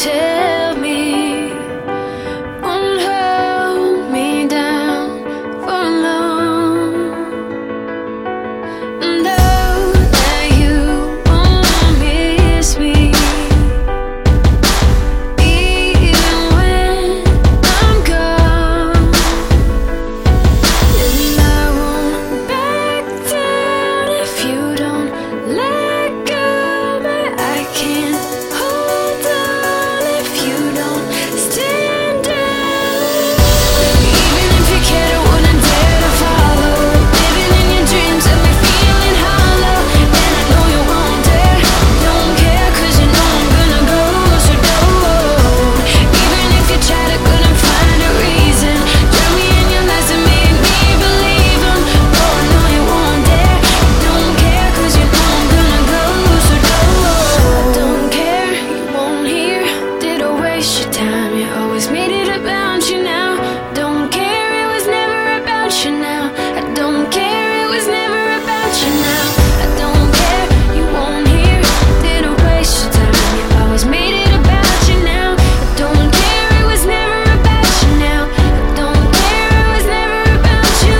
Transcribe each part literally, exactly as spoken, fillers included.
tell me won't hold me down for long. Know that you won't miss me, even when I'm gone. And I won't back down if you don't let go. But I can't hold on if you don't stand down. Even if you cared, I wouldn't dare to follow. Living in your dreams and me feeling hollow. And I know you won't dare, don't care, cause you know I'm gonna go. So don't. Even if you tried, I couldn't find a reason. Drown me in your lies and make me believe 'em. Oh, I know you won't dare, don't care, cause you know I'm gonna go. So don't. I don't care, you won't hear. Did I waste your time? You always made it about you now. Don't care, it was never about you now. I don't care, it was never about you now. I don't care, you won't hear. Did I waste your time? You always made it about you now. I don't care, it was never about you now. I don't care, it was never about you.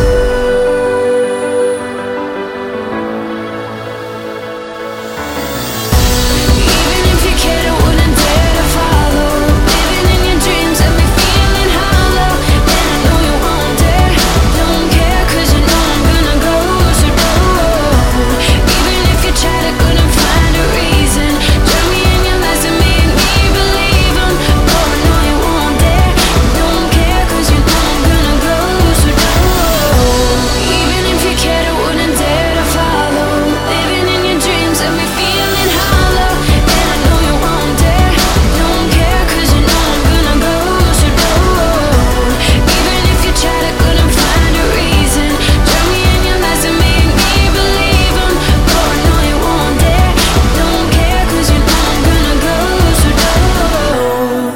Even if you cared, I wouldn't dare to follow. Living in your dreams and me feeling hollow. And I know you won't dare, don't care, cause you know I'm gonna go. So don't. Even if you tried, I couldn't find a reason. Drown me in your lies and make me believe 'em. Oh, I know you won't dare, don't care, cause you know I'm gonna go. So don't. Even if you cared, I wouldn't dare to follow. Living in your dreams and me feeling hollow. And I know you won't dare, don't care, cause you know I'm gonna go. So don't. Even if you tried, I couldn't find a reason. Drown me in your lies and make me believe 'em. Oh, I know you won't dare, don't care, cause you know I'm gonna go. So don't.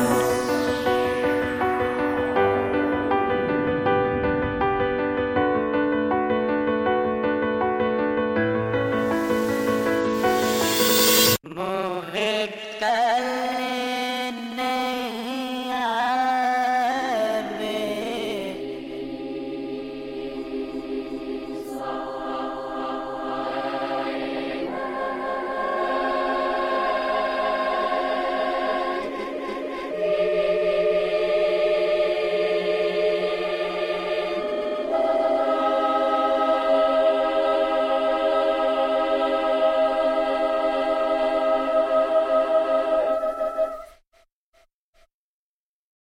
Murid kan